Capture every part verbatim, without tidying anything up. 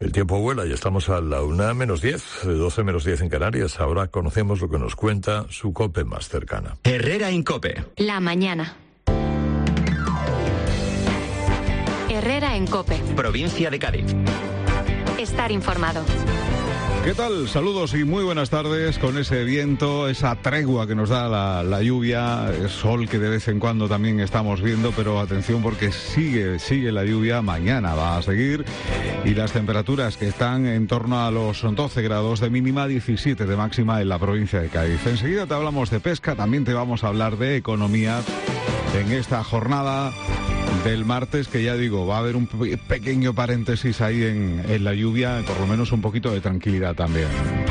El tiempo vuela y estamos a la una menos diez, doce menos diez en Canarias. Ahora conocemos lo que nos cuenta su COPE más cercana. Herrera en COPE. La mañana. Herrera en COPE. Provincia de Cádiz. Estar informado. ¿Qué tal? Saludos y muy buenas tardes. Con ese viento, esa tregua que nos da la, la lluvia, el sol que de vez en cuando también estamos viendo, pero atención porque sigue, sigue la lluvia, mañana va a seguir, y las temperaturas que están en torno a los doce grados de mínima, diecisiete de máxima en la provincia de Cádiz. Enseguida te hablamos de pesca, también te vamos a hablar de economía en esta jornada del martes, que ya digo, va a haber un pequeño paréntesis ahí en, en la lluvia, por lo menos un poquito de tranquilidad también.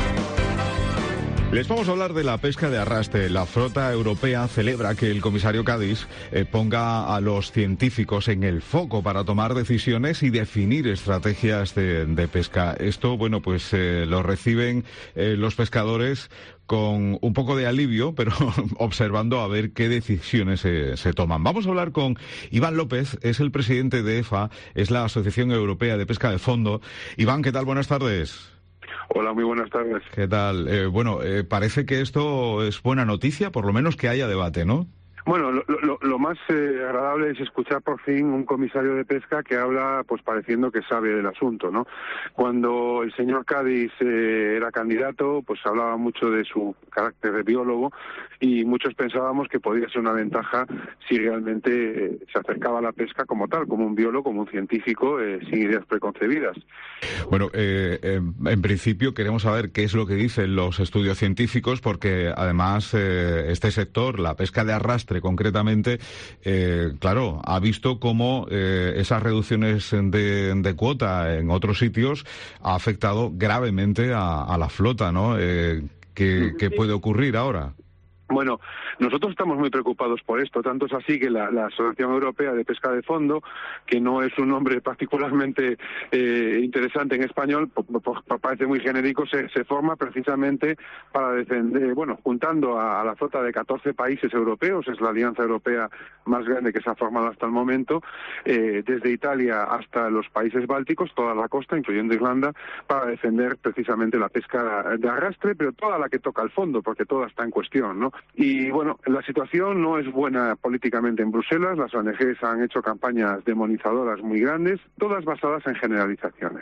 Les vamos a hablar de la pesca de arrastre. La flota europea celebra que el comisario Cadis eh, ponga a los científicos en el foco para tomar decisiones y definir estrategias de, de pesca. Esto, bueno, pues eh, lo reciben eh, los pescadores con un poco de alivio, pero observando a ver qué decisiones se, se toman. Vamos a hablar con Iván López, es el presidente de E F A, es la Asociación Europea de Pesca de Fondo. Iván, ¿qué tal? Buenas tardes. Hola, muy buenas tardes. ¿Qué tal? Eh, bueno, eh, parece que esto es buena noticia, por lo menos que haya debate, ¿no? Bueno, lo, lo, lo más eh, agradable es escuchar por fin un comisario de pesca que habla pues pareciendo que sabe del asunto, ¿no? Cuando el señor Cadis eh, era candidato, pues hablaba mucho de su carácter de biólogo y muchos pensábamos que podía ser una ventaja si realmente eh, se acercaba a la pesca como tal, como un biólogo, como un científico, eh, sin ideas preconcebidas. Bueno, eh, eh, en principio queremos saber qué es lo que dicen los estudios científicos, porque además eh, este sector, la pesca de arrastre concretamente, eh, claro, ha visto cómo eh, esas reducciones de, de cuota en otros sitios ha afectado gravemente a, a la flota, ¿no? Eh, ¿qué, ¿Qué puede ocurrir ahora? Bueno, nosotros estamos muy preocupados por esto, tanto es así que la, la Asociación Europea de Pesca de Fondo, que no es un nombre particularmente eh, interesante en español, po, po, parece muy genérico, se, se forma precisamente para defender, bueno, juntando a, a la flota de catorce países europeos, es la alianza europea más grande que se ha formado hasta el momento, eh, desde Italia hasta los países bálticos, toda la costa, incluyendo Irlanda, para defender precisamente la pesca de arrastre, pero toda la que toca el fondo, porque toda está en cuestión, ¿no? Y bueno, la situación no es buena políticamente en Bruselas, las O N Ges han hecho campañas demonizadoras muy grandes, todas basadas en generalizaciones.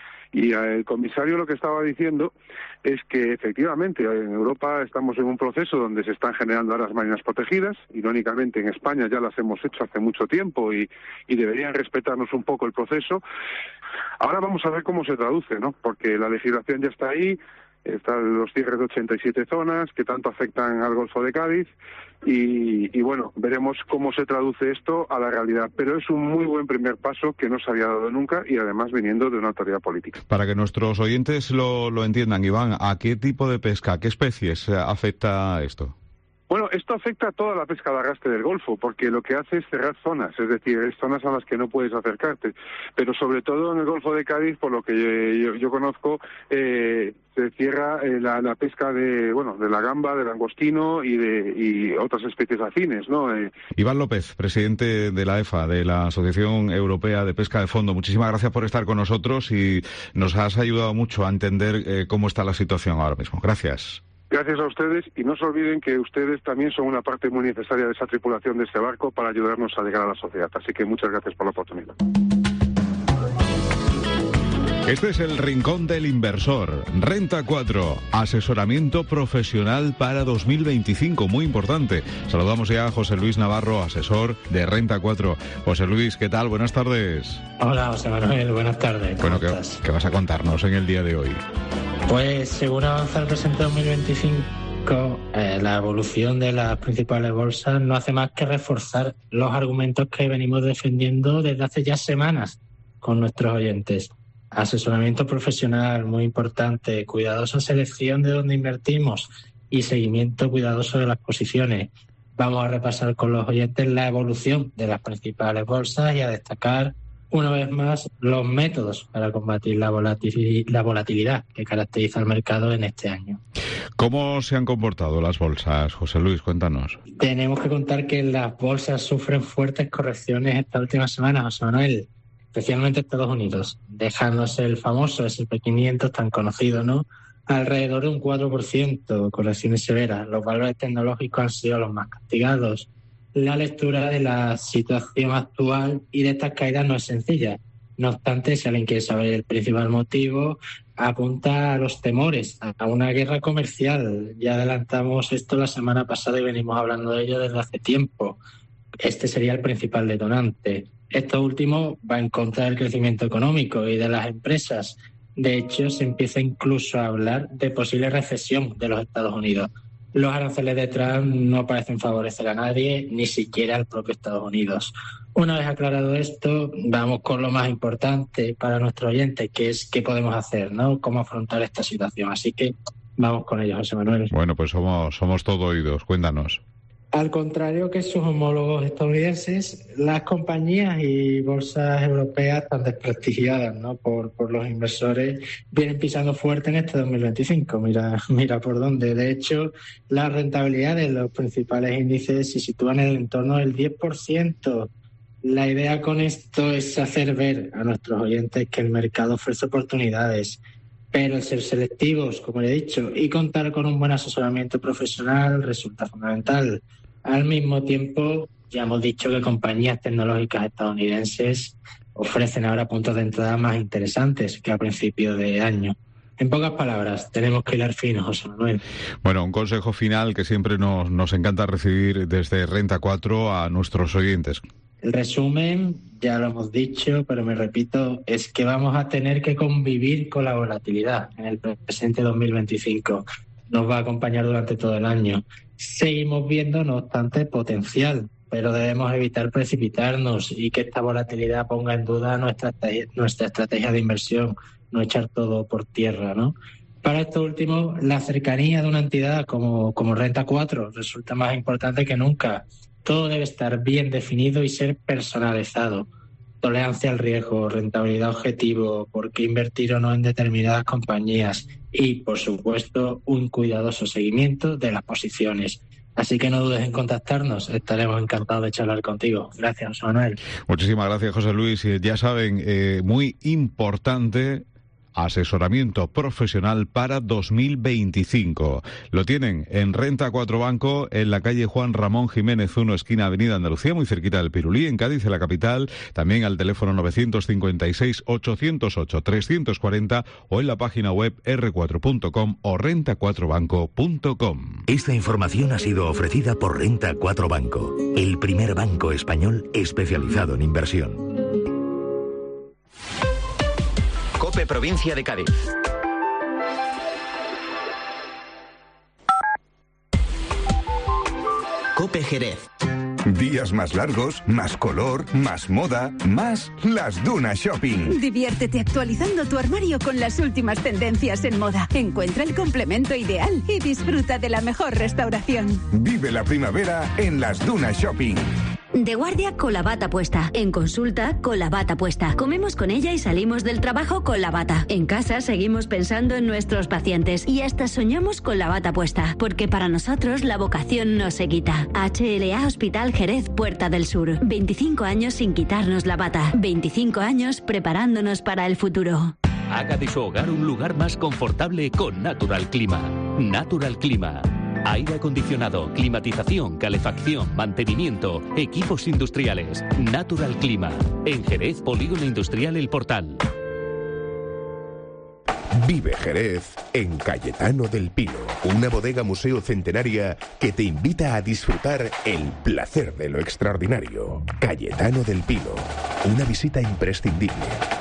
Y el comisario lo que estaba diciendo es que efectivamente en Europa estamos en un proceso donde se están generando áreas marinas protegidas, irónicamente en España ya las hemos hecho hace mucho tiempo y, y deberían respetarnos un poco el proceso. Ahora vamos a ver cómo se traduce, ¿no? Porque la legislación ya está ahí. Están los cierres de ochenta y siete zonas que tanto afectan al Golfo de Cádiz y, y bueno, veremos cómo se traduce esto a la realidad. Pero es un muy buen primer paso que no se había dado nunca y además viniendo de una autoridad política. Para que nuestros oyentes lo, lo entiendan, Iván, ¿a qué tipo de pesca, a qué especies afecta esto? Bueno, esto afecta a toda la pesca de arrastre del Golfo, porque lo que hace es cerrar zonas, es decir, es zonas a las que no puedes acercarte. Pero sobre todo en el Golfo de Cádiz, por lo que yo, yo conozco, eh, se cierra eh, la, la pesca de, bueno, de la gamba, del langostino y de y otras especies afines, ¿no? Eh, Iván López, presidente de la E F A, de la Asociación Europea de Pesca de Fondo. Muchísimas gracias por estar con nosotros y nos has ayudado mucho a entender eh, cómo está la situación ahora mismo. Gracias. Gracias a ustedes y no se olviden que ustedes también son una parte muy necesaria de esa tripulación de este barco para ayudarnos a llegar a la sociedad. Así que muchas gracias por la oportunidad. Este es el Rincón del Inversor. Renta cuatro, asesoramiento profesional para dos mil veinticinco, muy importante. Saludamos ya a José Luis Navarro, asesor de Renta cuatro. José Luis, ¿qué tal? Buenas tardes. Hola, José Manuel, buenas tardes. Bueno, ¿qué, ¿qué vas a contarnos en el día de hoy? Pues según avanza el presente dos mil veinticinco, eh, la evolución de las principales bolsas no hace más que reforzar los argumentos que venimos defendiendo desde hace ya semanas con nuestros oyentes. Asesoramiento profesional muy importante, cuidadosa selección de dónde invertimos y seguimiento cuidadoso de las posiciones. Vamos a repasar con los oyentes la evolución de las principales bolsas y a destacar una vez más los métodos para combatir la volatil- la volatilidad que caracteriza al mercado en este año. ¿Cómo se han comportado las bolsas, José Luis? Cuéntanos. Tenemos que contar que las bolsas sufren fuertes correcciones esta última semana, José Manuel. especialmente Estados Unidos, dejándose el famoso ese and pe quinientos tan conocido, ¿no? Alrededor de un cuatro por ciento, correcciones severas. Los valores tecnológicos han sido los más castigados. La lectura de la situación actual y de estas caídas no es sencilla. No obstante, si alguien quiere saber el principal motivo, apunta a los temores, a una guerra comercial. Ya adelantamos esto la semana pasada y venimos hablando de ello desde hace tiempo. Este sería el principal detonante. Esto último va en contra del crecimiento económico y de las empresas. De hecho, se empieza incluso a hablar de posible recesión de los Estados Unidos. Los aranceles de Trump no parecen favorecer a nadie, ni siquiera al propio Estados Unidos. Una vez aclarado esto, vamos con lo más importante para nuestro oyente, que es qué podemos hacer, ¿no? Cómo afrontar esta situación. Así que vamos con ello, José Manuel. Bueno, pues somos, somos todo oídos. Cuéntanos. Al contrario que sus homólogos estadounidenses, las compañías y bolsas europeas tan desprestigiadas, ¿no? por, por los inversores, vienen pisando fuerte en este dos mil veinticinco. Mira, mira por dónde. De hecho, la rentabilidad de los principales índices se sitúan en el entorno del diez por ciento. La idea con esto es hacer ver a nuestros oyentes que el mercado ofrece oportunidades, pero el ser selectivos, como le he dicho, y contar con un buen asesoramiento profesional resulta fundamental. Al mismo tiempo, ya hemos dicho que compañías tecnológicas estadounidenses ofrecen ahora puntos de entrada más interesantes que a principio de año. En pocas palabras, tenemos que hilar fino, José Manuel. Bueno, un consejo final que siempre nos, nos encanta recibir desde Renta cuatro a nuestros oyentes. El resumen, ya lo hemos dicho, pero me repito, es que vamos a tener que convivir con la volatilidad en el presente dos mil veinticinco. Nos va a acompañar durante todo el año. Seguimos viendo, no obstante, potencial, pero debemos evitar precipitarnos y que esta volatilidad ponga en duda nuestra, nuestra estrategia de inversión, no echar todo por tierra, ¿no? Para esto último, la cercanía de una entidad como, como Renta cuatro resulta más importante que nunca. Todo debe estar bien definido y ser personalizado. Tolerancia al riesgo, rentabilidad objetivo, por qué invertir o no en determinadas compañías y, por supuesto, un cuidadoso seguimiento de las posiciones. Así que no dudes en contactarnos, estaremos encantados de charlar contigo. Gracias, José Manuel. Muchísimas gracias, José Luis. Ya saben, eh, muy importante, asesoramiento profesional para dos mil veinticinco. Lo tienen en Renta cuatro Banco, en la calle Juan Ramón Jiménez uno, esquina Avenida Andalucía, muy cerquita del Pirulí, en Cádiz, en la capital. También al teléfono novecientos cincuenta y seis, ochocientos ocho, trescientos cuarenta o en la página web erre cuatro punto com o renta cuatro banco punto com. Esta información ha sido ofrecida por Renta cuatro Banco, el primer banco español especializado en inversión. COPE Provincia de Cádiz. COPE Jerez. Días más largos, más color, más moda, más Las Dunas Shopping. Diviértete actualizando tu armario con las últimas tendencias en moda. Encuentra el complemento ideal y disfruta de la mejor restauración. Vive la primavera en Las Dunas Shopping. De guardia con la bata puesta. En consulta con la bata puesta. Comemos con ella y salimos del trabajo con la bata. En casa seguimos pensando en nuestros pacientes y hasta soñamos con la bata puesta. Porque para nosotros la vocación no se quita. H L A Hospital Jerez Puerta del Sur. veinticinco años sin quitarnos la bata. veinticinco años preparándonos para el futuro. Haga de su hogar un lugar más confortable con Natural Clima. Natural Clima. Aire acondicionado, climatización, calefacción, mantenimiento, equipos industriales. Natural Clima. En Jerez, Polígono Industrial El Portal. Vive Jerez en Cayetano del Pino, una bodega museo centenaria que te invita a disfrutar el placer de lo extraordinario. Cayetano del Pino, una visita imprescindible.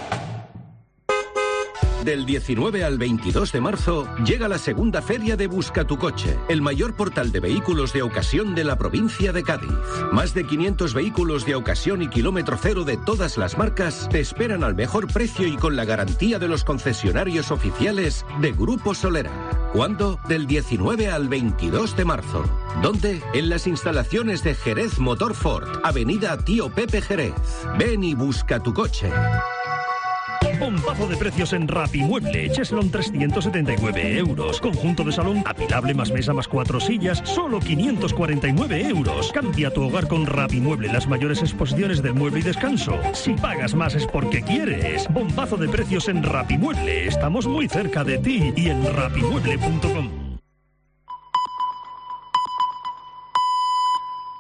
Del diecinueve al veintidós de marzo llega la segunda feria de Busca tu Coche, el mayor portal de vehículos de ocasión de la provincia de Cádiz. Más de quinientos vehículos de ocasión y kilómetro cero de todas las marcas te esperan al mejor precio y con la garantía de los concesionarios oficiales de Grupo Solera. ¿Cuándo? Del diecinueve al veintidós de marzo. ¿Dónde? En las instalaciones de Jerez Motor Ford, Avenida Tío Pepe Jerez. Ven y busca tu coche. Bombazo de precios en Rapimueble. Cheslon trescientos setenta y nueve euros. Conjunto de salón apilable más mesa más cuatro sillas, solo quinientos cuarenta y nueve euros. Cambia tu hogar con Rapimueble, las mayores exposiciones del mueble y descanso. Si pagas más es porque quieres. Bombazo de precios en Rapimueble. Estamos muy cerca de ti y en rapimueble punto com.